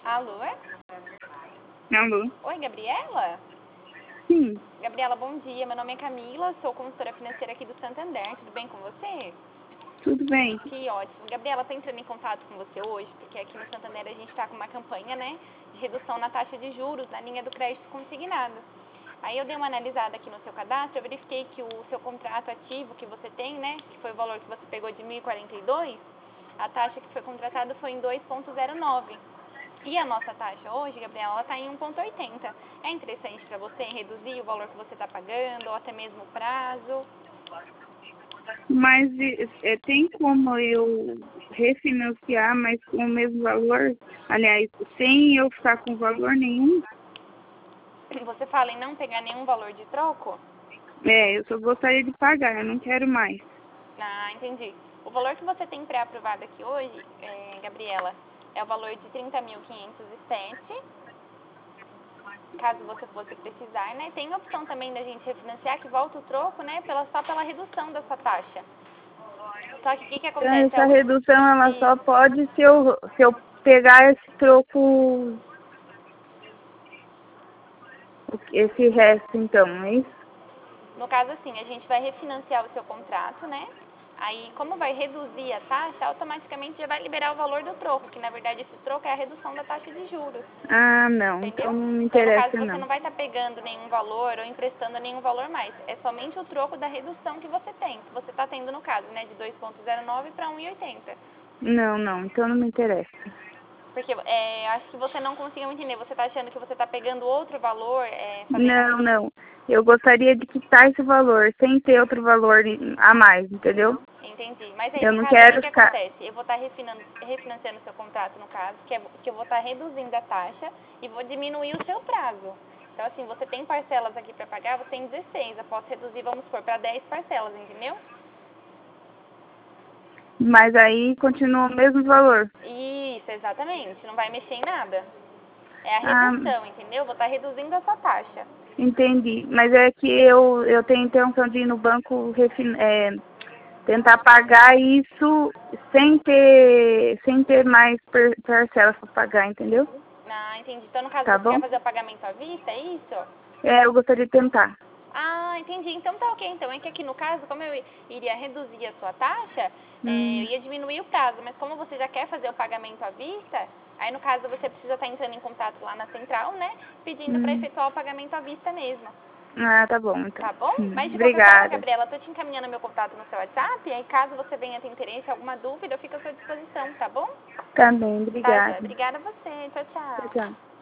Alô? Alô? Oi, Gabriela? Sim, Gabriela, bom dia. Meu nome é Camila, sou consultora financeira aqui do Santander. Tudo bem com você? tudo bem. Que ótimo. Gabriela, tô entrando em contato com você hoje, porque aqui no Santander a gente está com uma campanha, né, de redução na taxa de juros na linha do crédito consignado. Aí eu dei uma analisada aqui no seu cadastro, eu verifiquei que o seu contrato ativo que você tem, né, que foi o valor que você pegou de 1.042, a taxa que foi contratada foi em 2,09. E a nossa taxa hoje, Gabriela, ela está em 1,80. É interessante para você reduzir o valor que você está pagando, ou até mesmo o prazo? Mas tem como eu refinanciar, mas com o mesmo valor? Aliás, sem eu ficar com valor nenhum? Você fala em não pegar nenhum valor de troco? Eu só gostaria de pagar, eu não quero mais. Ah, entendi. O valor que você tem pré-aprovado aqui hoje, Gabriela, é o valor de 30.507. Caso você fosse precisar, né? Tem a opção também da gente refinanciar, que volta o troco, né? Só pela redução da sua taxa. Só que o que Então, acontece? essa redução, ela E, só pode se eu pegar esse troco, esse resto, então, é isso? no caso, assim, a gente vai refinanciar o seu contrato, né? Aí, como vai reduzir a taxa, automaticamente já vai liberar o valor do troco, que na verdade esse troco é a redução da taxa de juros. Ah, não, então Entendeu? não me Então, no caso, interessa, você não. não vai estar pegando nenhum valor ou emprestando nenhum valor mais. É somente o troco da redução que você tem, que você está tendo no caso, né? De 2,09 para 1,80. Não, então não me interessa. Porque acho que você não conseguiu entender. Você está achando que você está pegando outro valor, fazendo a redução. Não. Eu gostaria de quitar esse valor, sem ter outro valor a mais, entendeu? Entendi. Mas aí, Eu no não caso, o que quero que ficar... acontece? Eu vou estar refinanciando o seu contrato, no caso, que eu vou estar reduzindo a taxa e vou diminuir o seu prazo. Então, assim, você tem parcelas aqui para pagar, você tem 16. Eu posso reduzir, vamos supor, para 10 parcelas, entendeu? Mas aí continua o mesmo valor. Isso, exatamente. Não vai mexer em nada. É a Ah, redução, entendeu? Vou estar reduzindo a sua taxa. entendi. Mas é que eu tenho intenção de ir no banco tentar pagar isso sem ter mais parcelas para pagar, entendeu? Ah, entendi. Então, no caso, Tá você quer bom? fazer o pagamento à vista, é isso? Eu gostaria de tentar. Ah, entendi. Então tá ok. Então é que aqui no caso, como eu iria reduzir a sua taxa, eu Hum, ia diminuir o prazo. Mas como você já quer fazer o pagamento à vista, aí no caso você precisa estar entrando em contato lá na central, né? Pedindo para hum. efetuar o pagamento à vista mesmo. Ah, tá bom, então. Tá bom? Mas de qualquer forma, Obrigada. Gabriela, eu tô te encaminhando meu contato no seu WhatsApp. E aí caso você venha ter interesse, alguma dúvida, eu fico à sua disposição, tá bom? Tá bem, Tá, Joia. obrigada. Obrigada a você. Tchau, Tchau, tchau. tchau.